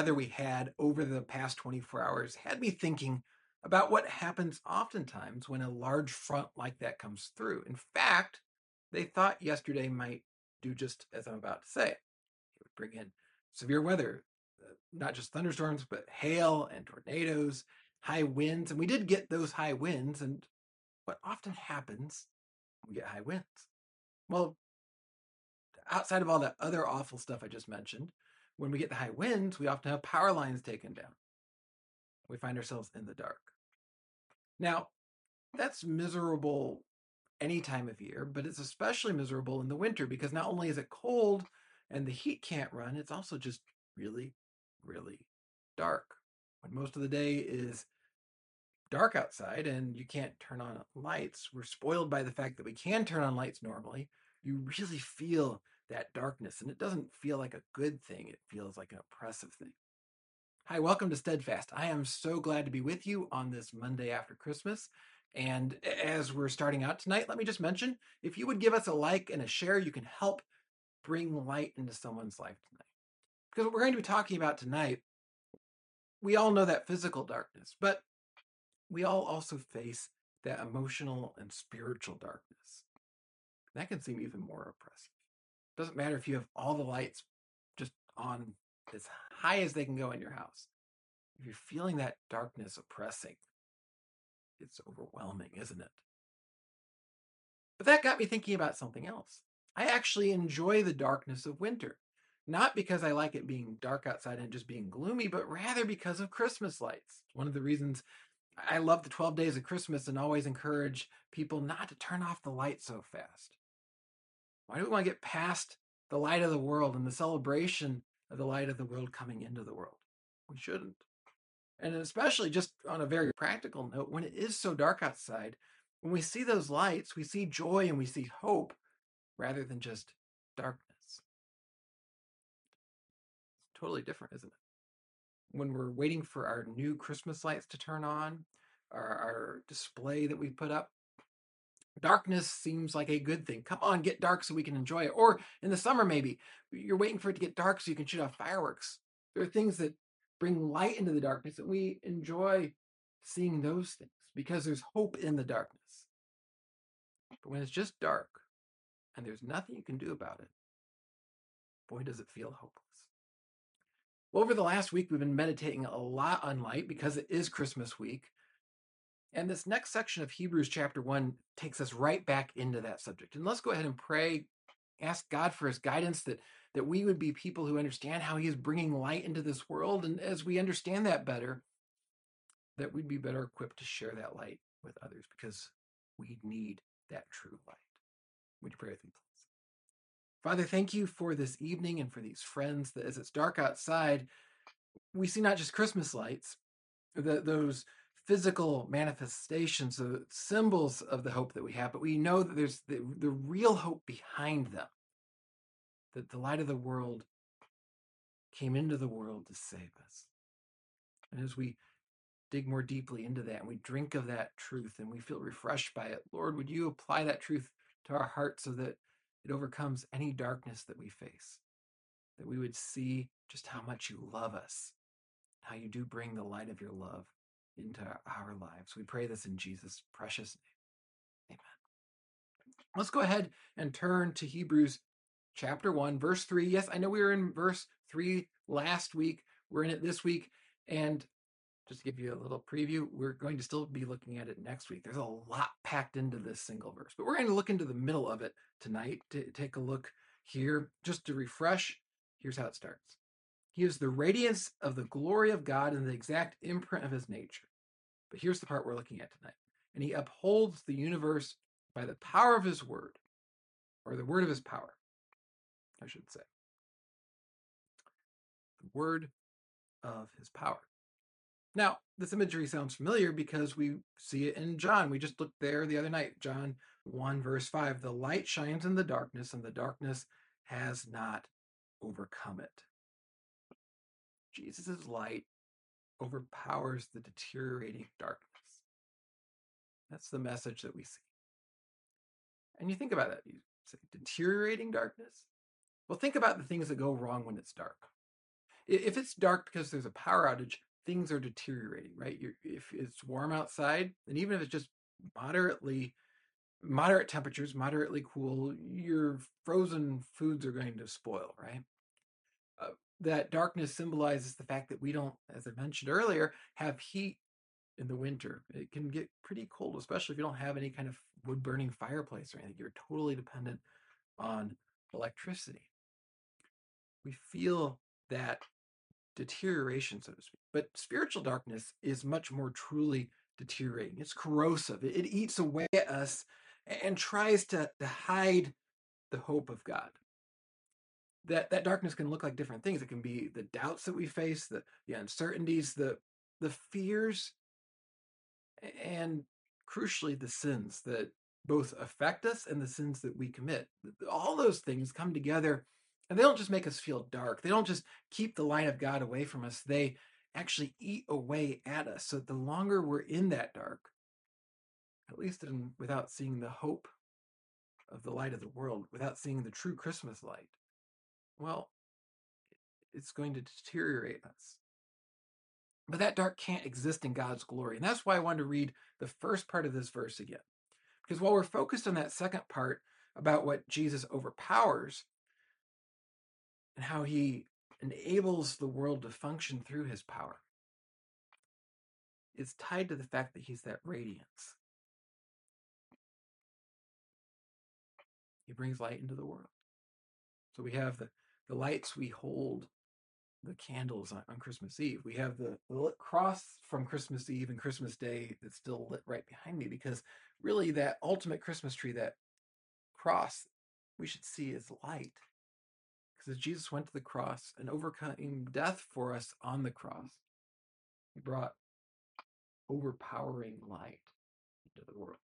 weather we had over the past 24 hours had me thinking about what happens oftentimes when a large front like that comes through. In fact, they thought yesterday might do just as I'm about to say. It would bring in severe weather, not just thunderstorms, but hail and tornadoes, high winds. And we did get those high winds. And what often happens when we get high winds? Well, outside of all that other awful stuff I just mentioned, when we get the high winds, we often have power lines taken down. We find ourselves in the dark. Now, that's miserable any time of year, but it's especially miserable in the winter because not only is it cold and the heat can't run, it's also just really, really dark. When most of the day is dark outside and you can't turn on lights, we're spoiled by the fact that we can turn on lights normally. You really feel that darkness, and it doesn't feel like a good thing. It feels like an oppressive thing. Hi, welcome to Steadfast. I am so glad to be with you on this Monday after Christmas. And as we're starting out tonight, let me just mention, if you would give us a like and a share, you can help bring light into someone's life tonight. Because what we're going to be talking about tonight, we all know that physical darkness, but we all also face that emotional and spiritual darkness. That can seem even more oppressive. Doesn't matter if you have all the lights just on as high as they can go in your house. If you're feeling that darkness oppressing, it's overwhelming, isn't it? But that got me thinking about something else. I actually enjoy the darkness of winter. Not because I like it being dark outside and just being gloomy, but rather because of Christmas lights. One of the reasons I love the 12 days of Christmas and always encourage people not to turn off the lights so fast. Why do we want to get past the light of the world and the celebration of the light of the world coming into the world? We shouldn't. And especially just on a very practical note, when it is so dark outside, when we see those lights, we see joy and we see hope rather than just darkness. It's totally different, isn't it? When we're waiting for our new Christmas lights to turn on, our display that we put up, darkness seems like a good thing. Come on, get dark so we can enjoy it. Or in the summer, maybe you're waiting for it to get dark so you can shoot off fireworks. There are things that bring light into the darkness, and we enjoy seeing those things because there's hope in the darkness. But when it's just dark and there's nothing you can do about it, boy, does it feel hopeless. Well, over the last week, we've been meditating a lot on light because it is Christmas week. And this next section of Hebrews chapter 1 takes us right back into that subject. And let's go ahead and pray, ask God for his guidance that we would be people who understand how he is bringing light into this world. And as we understand that better, that we'd be better equipped to share that light with others because we need that true light. Would you pray with me, please? Father, thank you for this evening and for these friends that as it's dark outside, we see not just Christmas lights, those physical manifestations, the symbols of the hope that we have, but we know that there's the real hope behind them, that the light of the world came into the world to save us. And as we dig more deeply into that and we drink of that truth and we feel refreshed by it, Lord, would you apply that truth to our hearts so that it overcomes any darkness that we face, that we would see just how much you love us, how you do bring the light of your love into our lives. We pray this in Jesus' precious name. Amen. Let's go ahead and turn to Hebrews chapter 1, verse 3. Yes, I know we were in verse 3 last week. We're in it this week. And just to give you a little preview, we're going to still be looking at it next week. There's a lot packed into this single verse, but we're going to look into the middle of it tonight to take a look here. Just to refresh, here's how it starts. He is the radiance of the glory of God and the exact imprint of his nature. But here's the part we're looking at tonight. And he upholds the universe by the power of his word, or the word of his power, I should say. The word of his power. Now, this imagery sounds familiar because we see it in John. We just looked there the other night. John 1, verse 5. The light shines in the darkness, and the darkness has not overcome it. Jesus' light overpowers the deteriorating darkness. That's the message that we see. And you think about that. You say, deteriorating darkness? Well, think about the things that go wrong when it's dark. If it's dark because there's a power outage, things are deteriorating, right? If it's warm outside, and even if it's just moderate temperatures, moderately cool, your frozen foods are going to spoil, right? Uh, that darkness symbolizes the fact that we don't, as I mentioned earlier, have heat in the winter. It can get pretty cold, especially if you don't have any kind of wood burning fireplace or anything. You're totally dependent on electricity. We feel that deterioration, so to speak. But spiritual darkness is much more truly deteriorating. It's corrosive. It eats away at us and tries to hide the hope of God. That darkness can look like different things. It can be the doubts that we face, the uncertainties, the fears, and crucially the sins that both affect us and the sins that we commit. All those things come together, and they don't just make us feel dark. They don't just keep the light of God away from us. They actually eat away at us. So the longer we're in that dark, at least without seeing the hope of the light of the world, without seeing the true Christmas light, well, it's going to deteriorate us. But that dark can't exist in God's glory. And that's why I wanted to read the first part of this verse again. Because while we're focused on that second part about what Jesus overpowers and how he enables the world to function through his power, it's tied to the fact that he's that radiance. He brings light into the world. So we have the lights we hold, the candles on Christmas Eve. We have the lit cross from Christmas Eve and Christmas Day that's still lit right behind me, because really that ultimate Christmas tree, that cross, we should see as light. Because as Jesus went to the cross and overcoming death for us on the cross, he brought overpowering light into the world.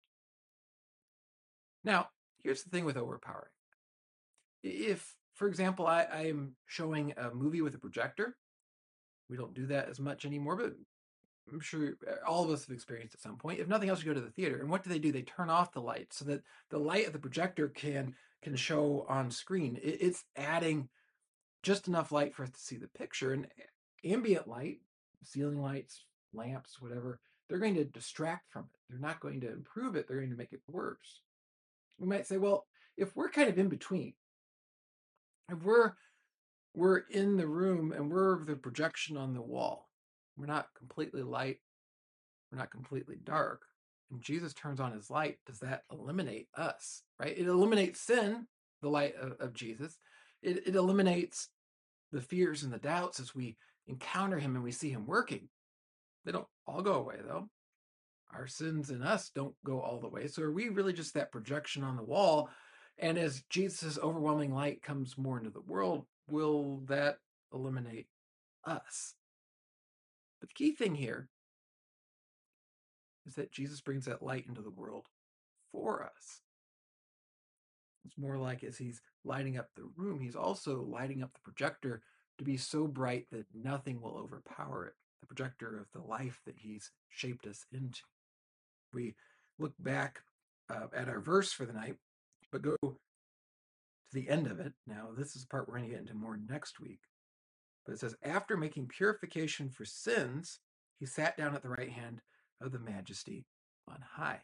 Now, here's the thing with overpowering. If, for example, I am showing a movie with a projector, we don't do that as much anymore, but I'm sure all of us have experienced at some point. If nothing else, you go to the theater, and what do? They turn off the light so that the light of the projector can show on screen. It's adding just enough light for us to see the picture. And ambient light, ceiling lights, lamps, whatever, they're going to distract from it. They're not going to improve it. They're going to make it worse. We might say, well, if we're kind of in between, if we're in the room and we're the projection on the wall, we're not completely light, we're not completely dark, and Jesus turns on his light, does that eliminate us? Right? It eliminates sin, the light of Jesus. It eliminates the fears and the doubts as we encounter him and we see him working. They don't all go away, though. Our sins in us don't go all the way. So are we really just that projection on the wall? And as Jesus' overwhelming light comes more into the world, will that eliminate us? But the key thing here is that Jesus brings that light into the world for us. It's more like as he's lighting up the room, he's also lighting up the projector to be so bright that nothing will overpower it. The projector of the life that he's shaped us into. We look back at our verse for the night, but go to the end of it. Now, this is the part we're going to get into more next week. But it says, after making purification for sins, he sat down at the right hand of the Majesty on high.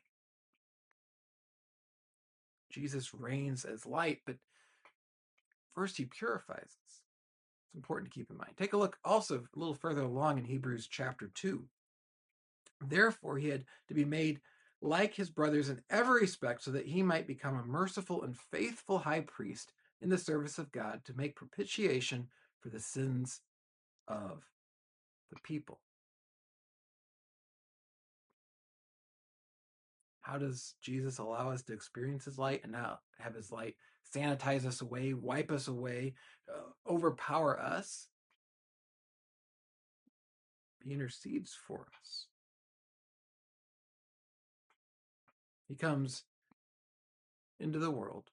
Jesus reigns as light, but first he purifies us. It's important to keep in mind. Take a look also a little further along in Hebrews chapter 2. Therefore, he had to be made like his brothers in every respect, so that he might become a merciful and faithful high priest in the service of God to make propitiation for the sins of the people. How does Jesus allow us to experience his light and now have his light sanitize us away, wipe us away, overpower us? He intercedes for us. He comes into the world.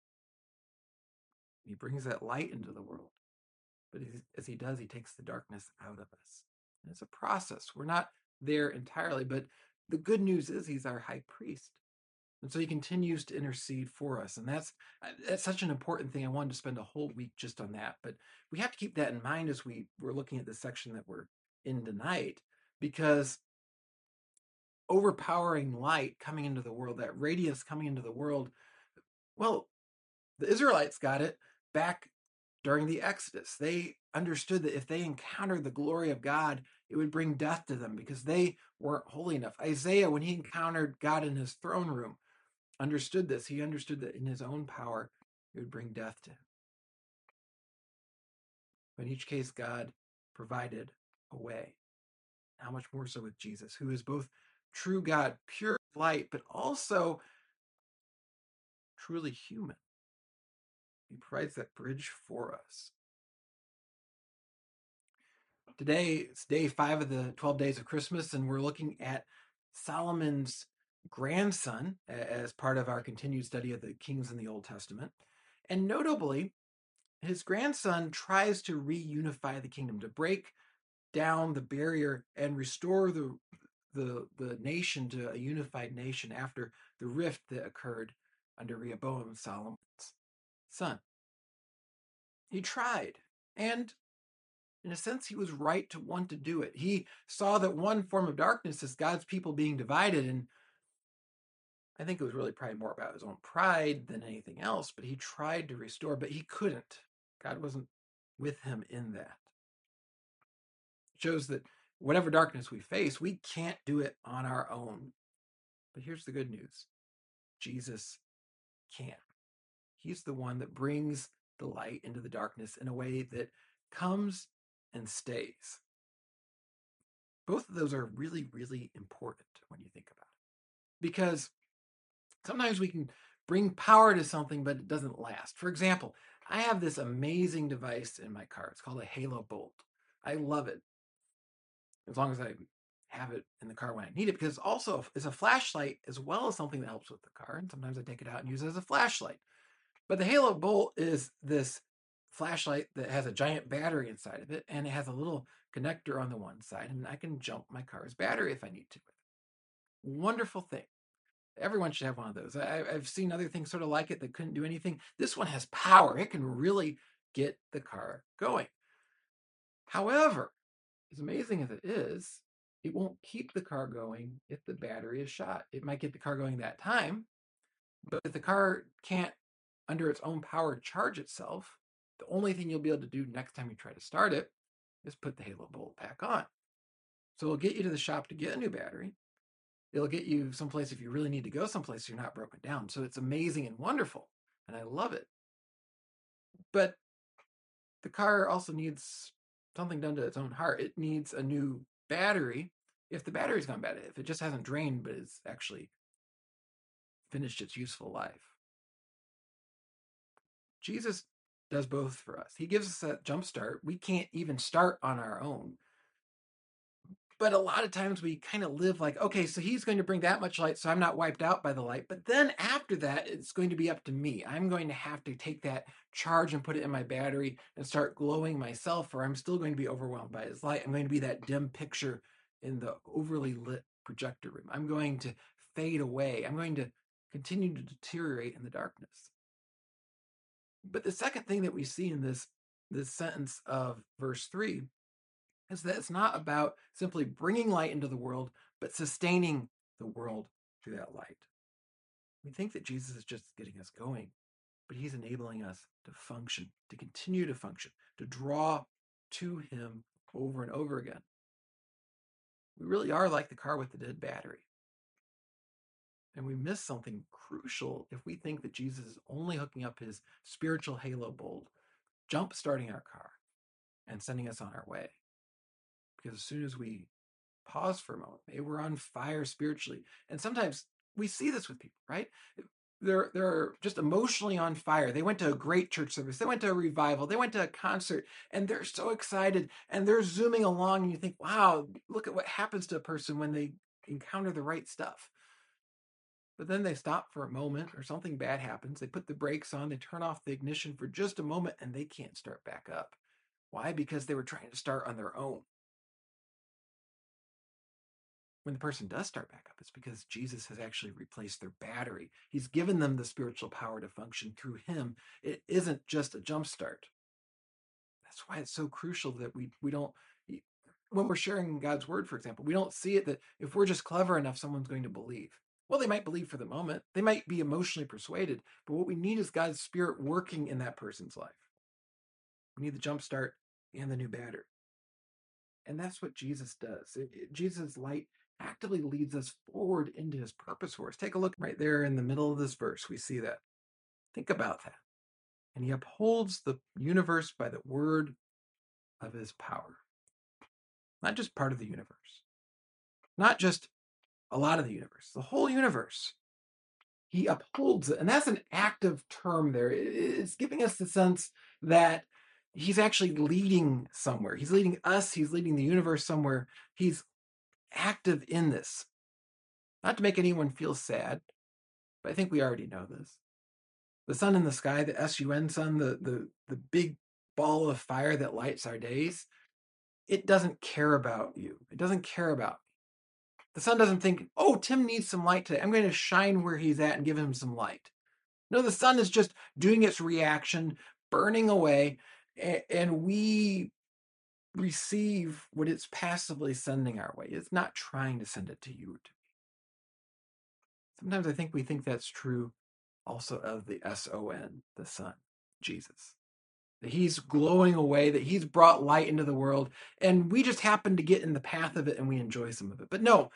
He brings that light into the world. But as he does, he takes the darkness out of us. And it's a process. We're not there entirely, but the good news is he's our high priest. And so he continues to intercede for us. And that's such an important thing. I wanted to spend a whole week just on that. But we have to keep that in mind as we're looking at the section that we're in tonight, because overpowering light coming into the world, that radiance coming into the world, well, the Israelites got it back during the Exodus. They understood that if they encountered the glory of God, it would bring death to them because they weren't holy enough. Isaiah, when he encountered God in his throne room, understood this. He understood that in his own power, it would bring death to him. But in each case, God provided a way. How much more so with Jesus, who is both true God, pure light, but also truly human. He provides that bridge for us. Today, it's day 5 of the 12 days of Christmas, and we're looking at Solomon's grandson as part of our continued study of the kings in the Old Testament. And notably, his grandson tries to reunify the kingdom, to break down the barrier and restore the nation to a unified nation after the rift that occurred under Rehoboam, Solomon's son. He tried, and in a sense, he was right to want to do it. He saw that one form of darkness is God's people being divided, and I think it was really probably more about his own pride than anything else, but he tried to restore, but he couldn't. God wasn't with him in that. It shows that whatever darkness we face, we can't do it on our own. But here's the good news. Jesus can. He's the one that brings the light into the darkness in a way that comes and stays. Both of those are really, really important when you think about it. Because sometimes we can bring power to something, but it doesn't last. For example, I have this amazing device in my car. It's called a Halo Bolt. I love it, as long as I have it in the car when I need it, because also it's a flashlight as well as something that helps with the car. And sometimes I take it out and use it as a flashlight. But the Halo Bolt is this flashlight that has a giant battery inside of it, and it has a little connector on the one side, and I can jump my car's battery if I need to. Wonderful thing. Everyone should have one of those. I've seen other things sort of like it that couldn't do anything. This one has power. It can really get the car going. However, as amazing as it is, it won't keep the car going if the battery is shot. It might get the car going that time, but if the car can't, under its own power, charge itself, the only thing you'll be able to do next time you try to start it is put the Halo Bolt back on. So it'll get you to the shop to get a new battery. It'll get you someplace if you really need to go someplace you're not broken down. So it's amazing and wonderful, and I love it. But the car also needs something done to its own heart. It needs a new battery if the battery's gone bad, if it just hasn't drained but it's actually finished its useful life. Jesus does both for us. He gives us that jump start. We can't even start on our own. But a lot of times we kind of live like, okay, so he's going to bring that much light, so I'm not wiped out by the light. But then after that, it's going to be up to me. I'm going to have to take that charge and put it in my battery and start glowing myself, or I'm still going to be overwhelmed by his light. I'm going to be that dim picture in the overly lit projector room. I'm going to fade away. I'm going to continue to deteriorate in the darkness. But the second thing that we see in this sentence of verse 3 is that it's not about simply bringing light into the world, but sustaining the world through that light. We think that Jesus is just getting us going, but he's enabling us to function, to continue to function, to draw to him over and over again. We really are like the car with the dead battery. And we miss something crucial if we think that Jesus is only hooking up his spiritual halo bolt, jump starting our car, and sending us on our way. Because as soon as we pause for a moment, maybe we're on fire spiritually. And sometimes we see this with people, right? They're just emotionally on fire. They went to a great church service. They went to a revival. They went to a concert, and they're so excited, and they're zooming along, and you think, wow, look at what happens to a person when they encounter the right stuff. But then they stop for a moment, or something bad happens. They put the brakes on, they turn off the ignition for just a moment, and they can't start back up. Why? Because they were trying to start on their own. when the person does start back up, it's because Jesus has actually replaced their battery. He's given them the spiritual power to function through him. It isn't just a jump start. That's why it's so crucial that we don't, when we're sharing God's word, for example, we don't see it that if we're just clever enough, someone's going to believe. Well, they might believe for the moment. They might be emotionally persuaded, but what we need is God's Spirit working in that person's life. We need the jump start and the new battery. And that's what Jesus does. Jesus' light actively leads us forward into his purpose for us. Take a look right there in the middle of this verse. We see that. Think about that. And he upholds the universe by the word of his power. Not just part of the universe, not just a lot of the universe, the whole universe. He upholds it. And that's an active term there. It's giving us the sense that he's actually leading somewhere. He's leading us, he's leading the universe somewhere. He's active in this. Not to make anyone feel sad, but I think we already know this. The sun in the sky, the sun sun, the big ball of fire that lights our days, it doesn't care about you. It doesn't care about me. The sun doesn't think, oh, Tim needs some light today. I'm going to shine where he's at and give him some light. No, the sun is just doing its reaction, burning away, and we receive what it's passively sending our way. It's not trying to send it to you or to me. Sometimes I think we think that's true also of the S-O-N, the Son, Jesus. That he's glowing away, that he's brought light into the world, and we just happen to get in the path of it and we enjoy some of it. But no,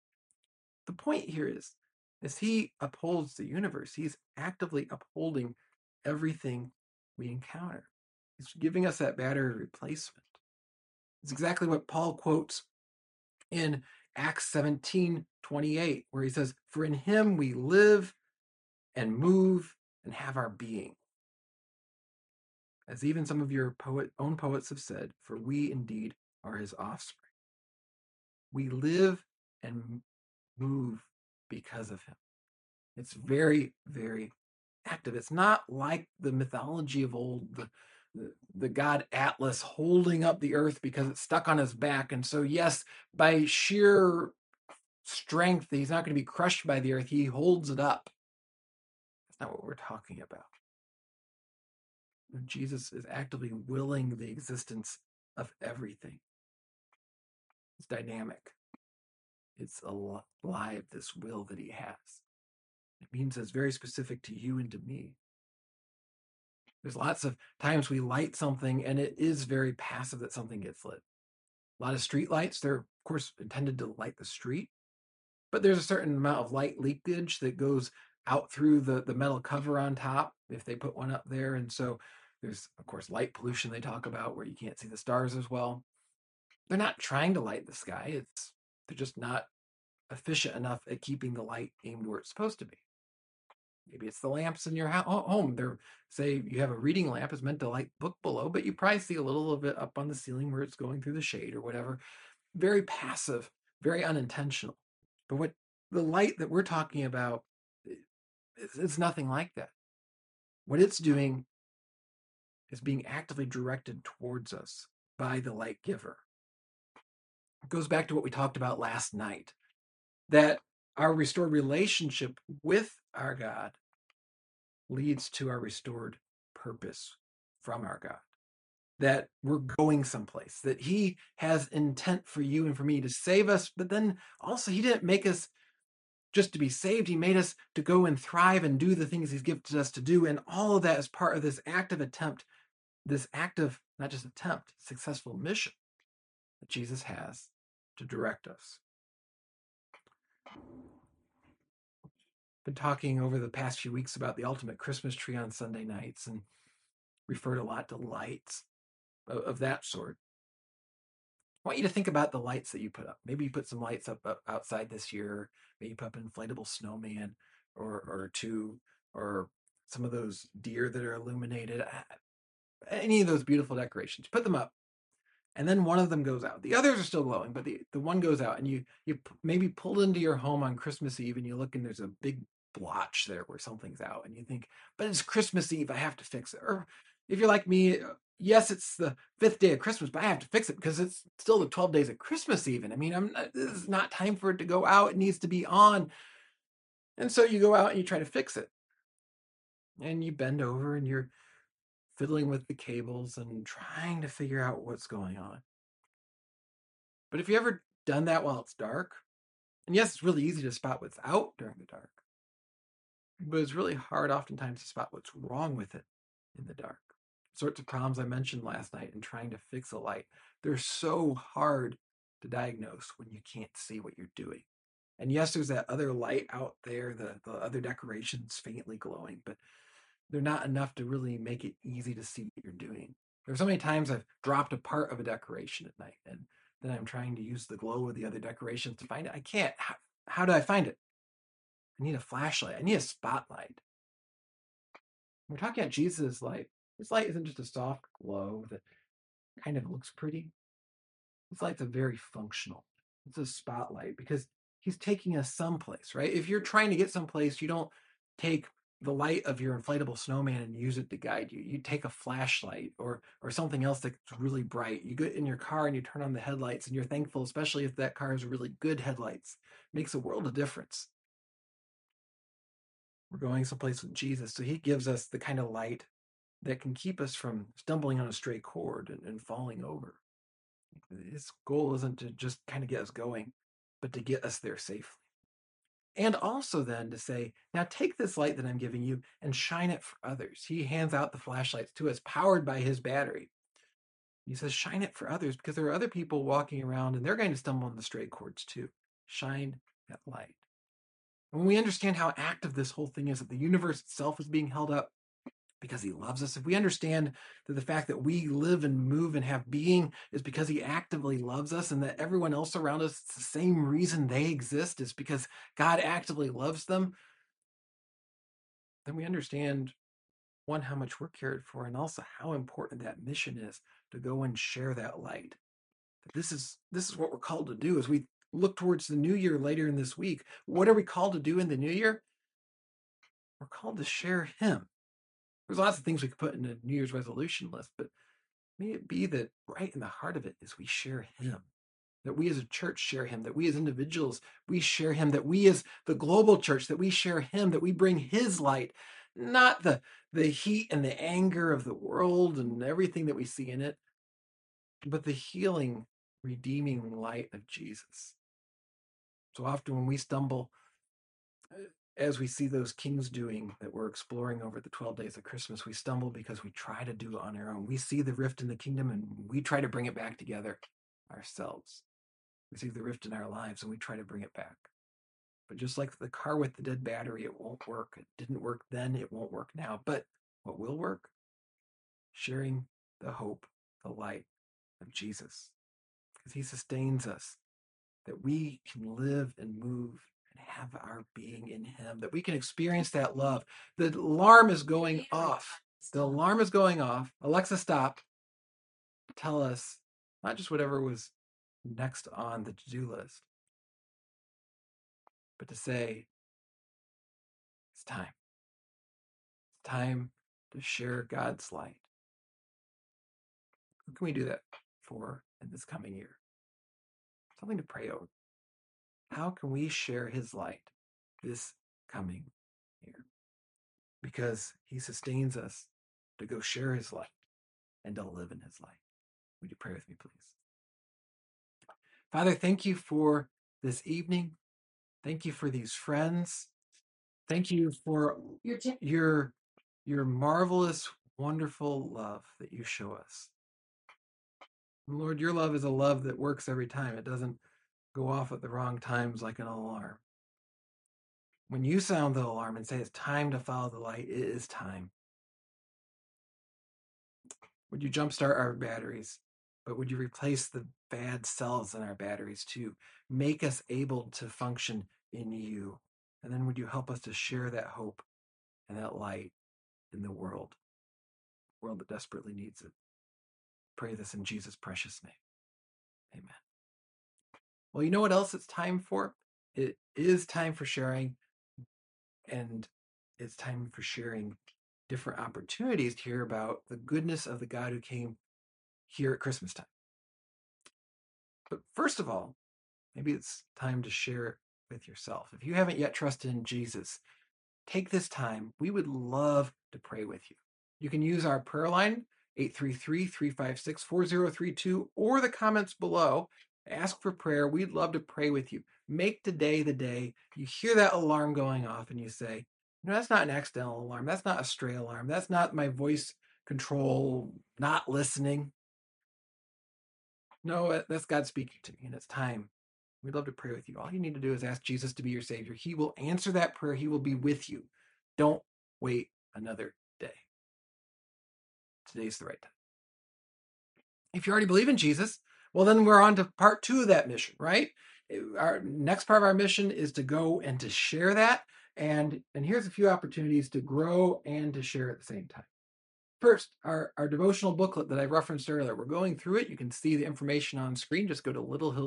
the point here is, as he upholds the universe, he's actively upholding everything we encounter. He's giving us that battery replacement. It's exactly what Paul quotes in Acts 17:28, where he says, "For in him we live and move and have our being." As even some of your own poets have said, for we indeed are his offspring. We live and move because of him. It's very, very active. It's not like the mythology of old, the god Atlas holding up the earth because it's stuck on his back. And so, yes, by sheer strength, he's not going to be crushed by the earth. He holds it up. That's not what we're talking about. Jesus is actively willing the existence of everything. It's dynamic. It's alive, this will that he has. It means it's very specific to you and to me. There's lots of times we light something and it is very passive that something gets lit. A lot of street lights, they're of course intended to light the street, but there's a certain amount of light leakage that goes out through the metal cover on top if they put one up there. And so there's, of course, light pollution they talk about where you can't see the stars as well. They're not trying to light the sky. They're just not efficient enough at keeping the light aimed where it's supposed to be. Maybe it's the lamps in your home. They're, say you have a reading lamp, it's meant to light book below, but you probably see a little of it up on the ceiling where it's going through the shade or whatever. Very passive, very unintentional. But what the light that we're talking about, it's nothing like that. What it's doing is being actively directed towards us by the light giver. It goes back to what we talked about last night, that our restored relationship with our God leads to our restored purpose from our God. That we're going someplace, that he has intent for you and for me to save us, but then also he didn't make us just to be saved. He made us to go and thrive and do the things he's gifted us to do. And all of that is part of this active attempt, this active, not just attempt, successful mission that Jesus has to direct us. Been talking over the past few weeks about the ultimate Christmas tree on Sunday nights and referred a lot to lights of that sort. I want you to think about the lights that you put up. Maybe you put some lights up outside this year. Maybe you put up an inflatable snowman or two, or some of those deer that are illuminated. Any of those beautiful decorations. Put them up. And then one of them goes out. The others are still glowing, but the one goes out, and you maybe pulled into your home on Christmas Eve, and you look and there's a big blotch there where something's out, and you think, but it's Christmas Eve, I have to fix it. Or if you're like me, yes, it's the 5th day of Christmas, but I have to fix it because it's still the 12 days of Christmas even. I mean, this is not time for it to go out. It needs to be on. And so you go out and you try to fix it. And you bend over and you're fiddling with the cables and trying to figure out what's going on. But if you ever done that while it's dark, and yes, it's really easy to spot what's out during the dark, but it's really hard oftentimes to spot what's wrong with it in the dark. Sorts of problems I mentioned last night in trying to fix a light, they're so hard to diagnose when you can't see what you're doing. And yes, there's that other light out there, the other decorations faintly glowing, but they're not enough to really make it easy to see what you're doing. There's so many times I've dropped a part of a decoration at night, and then I'm trying to use the glow of the other decorations to find it. I can't. How do I find it? I need a flashlight. I need a spotlight. We're talking about Jesus' light. His light isn't just a soft glow that kind of looks pretty. His light's a very functional. It's a spotlight because he's taking us someplace, right? If you're trying to get someplace, you don't take the light of your inflatable snowman and use it to guide you. You take a flashlight or something else that's really bright. You get in your car and you turn on the headlights and you're thankful, especially if that car has really good headlights. It makes a world of difference. We're going someplace with Jesus, so he gives us the kind of light that can keep us from stumbling on a stray cord and falling over. His goal isn't to just kind of get us going, but to get us there safely. And also then to say, now take this light that I'm giving you and shine it for others. He hands out the flashlights to us, powered by his battery. He says, shine it for others because there are other people walking around and they're going to stumble on the stray cords too. Shine that light. When we understand how active this whole thing is, that the universe itself is being held up because he loves us, if we understand that the fact that we live and move and have being is because he actively loves us, and that everyone else around us, it's the same reason they exist is because God actively loves them, then we understand, one, how much we're cared for, and also how important that mission is to go and share that light. This is what we're called to do as we look towards the new year later in this week. What are we called to do in the new year? We're called to share him. There's lots of things we could put in a New Year's resolution list, but may it be that right in the heart of it is we share him, that we as a church share him, that we as individuals, we share him, that we as the global church, that we share him, that we bring his light, not the heat and the anger of the world and everything that we see in it, but the healing, redeeming light of Jesus. So often when we stumble, as we see those kings doing that we're exploring over the 12 days of Christmas, we stumble because we try to do it on our own. We see the rift in the kingdom and we try to bring it back together ourselves. We see the rift in our lives and we try to bring it back. But just like the car with the dead battery, it won't work. It didn't work then, it won't work now. But what will work? Sharing the hope, the light of Jesus. Because he sustains us, that we can live and move and have our being in him, that we can experience that love. The alarm is going off. The alarm is going off. Alexa, stop. Tell us not just whatever was next on the to-do list, but to say, it's time. It's time to share God's light. Who can we do that for in this coming year? Something to pray over. How can we share his light this coming year? Because he sustains us to go share his light and to live in his light. Would you pray with me, please? Father, thank you for this evening. Thank you for these friends. Thank you for your marvelous, wonderful love that you show us. Lord, your love is a love that works every time. It doesn't go off at the wrong times like an alarm. When you sound the alarm and say it's time to follow the light, it is time. Would you jumpstart our batteries? But would you replace the bad cells in our batteries too? Make us able to function in you. And then would you help us to share that hope and that light in the world that desperately needs it. Pray this in Jesus' precious name. Amen. Well, you know what else it's time for? It is time for sharing, and it's time for sharing different opportunities to hear about the goodness of the God who came here at Christmas time. But first of all, maybe it's time to share it with yourself. If you haven't yet trusted in Jesus, take this time. We would love to pray with you. You can use our prayer line, 833-356-4032, or the comments below. Ask for prayer. We'd love to pray with you. Make today the day you hear that alarm going off and you say, that's not an accidental alarm. That's not a stray alarm. That's not my voice control not listening. No, that's God speaking to me, and it's time. We'd love to pray with you. All you need to do is ask Jesus to be your Savior. He will answer that prayer. He will be with you. Don't wait another day. Today's the right time. If you already believe in Jesus, well, then we're on to part 2 of that mission, right? Our next part of our mission is to go and to share that. And here's a few opportunities to grow and to share at the same time. First, our devotional booklet that I referenced earlier. We're going through it. You can see the information on screen. Just go to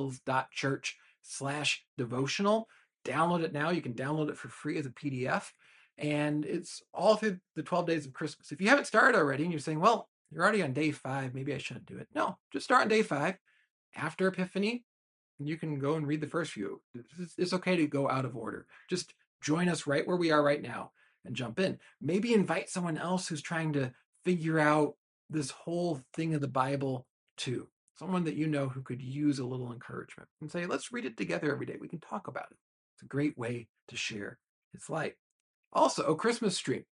littlehills.church/devotional. Download it now. You can download it for free as a PDF. And it's all through the 12 days of Christmas. If you haven't started already and you're saying, well, you're already on day 5, maybe I shouldn't do it. No, just start on day 5 after Epiphany. And you can go and read the first few. It's okay to go out of order. Just join us right where we are right now and jump in. Maybe invite someone else who's trying to figure out this whole thing of the Bible too. Someone that you know who could use a little encouragement and say, let's read it together every day. We can talk about it. It's a great way to share its light. Also, a Christmas stream,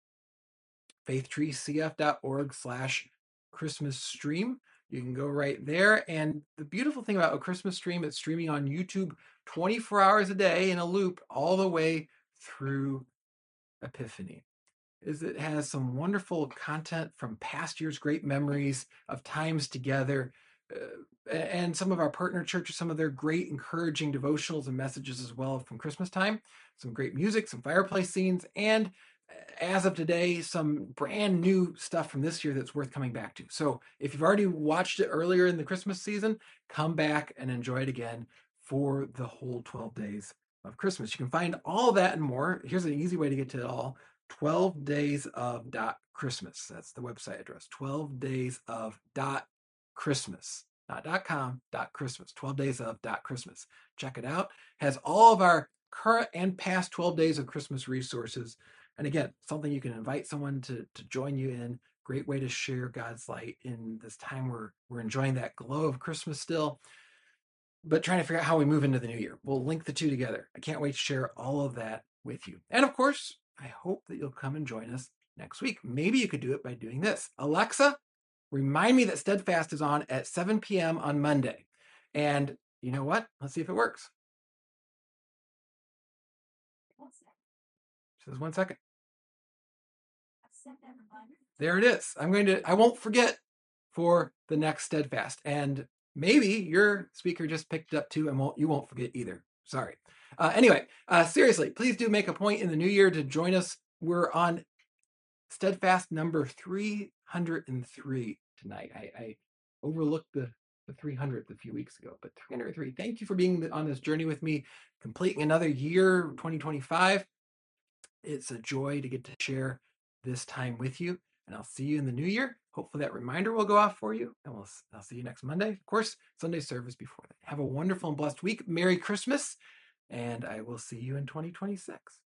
faithtreecf.org/Christmas stream. You can go right there. And the beautiful thing about a Christmas stream, it's streaming on YouTube 24 hours a day in a loop all the way through Epiphany. Is it has some wonderful content from past years, great memories of times together, and some of our partner churches, some of their great encouraging devotionals and messages as well from Christmas time, some great music, some fireplace scenes, and as of today, some brand new stuff from this year that's worth coming back to. So if you've already watched it earlier in the Christmas season, come back and enjoy it again for the whole 12 days of Christmas. You can find all that and more. Here's an easy way to get to it all. 12days of.christmas. That's the website address. 12days of.christmas. Not .com, .christmas. 12days of.christmas. Check it out. Has all of our current and past 12 days of Christmas resources. And again, something you can invite someone to join you in. Great way to share God's light in this time we're enjoying that glow of Christmas still, but trying to figure out how we move into the new year. We'll link the two together. I can't wait to share all of that with you. And of course, I hope that you'll come and join us next week. Maybe you could do it by doing this. Alexa, remind me that Steadfast is on at 7 p.m. on Monday. And you know what? Let's see if it works. It says 1 second. There it is. I won't forget for the next Steadfast. And maybe your speaker just picked it up too, and you won't forget either. Sorry. Anyway, seriously, please do make a point in the new year to join us. We're on Steadfast number 303 tonight. I overlooked the 300th a few weeks ago, but 303. Thank you for being on this journey with me, completing another year, 2025. It's a joy to get to share this time with you, and I'll see you in the new year. Hopefully that reminder will go off for you, and I'll see you next Monday. Of course, Sunday service before that. Have a wonderful and blessed week. Merry Christmas, and I will see you in 2026.